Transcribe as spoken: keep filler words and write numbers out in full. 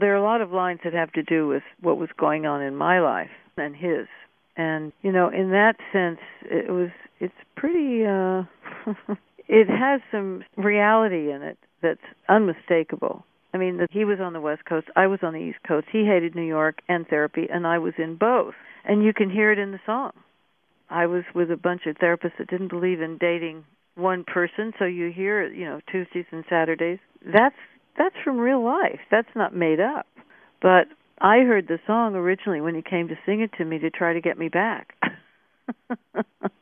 There are a lot of lines that have to do with what was going on in my life and his. And, you know, in that sense, it was, it's pretty, uh, it has some reality in it that's unmistakable. I mean, that he was on the West Coast, I was on the East Coast. He hated New York and therapy, and I was in both. And you can hear it in the song. I was with a bunch of therapists that didn't believe in dating one person, so you hear it, you know, Tuesdays and Saturdays. That's that's from real life. That's not made up. But I heard the song originally when he came to sing it to me to try to get me back.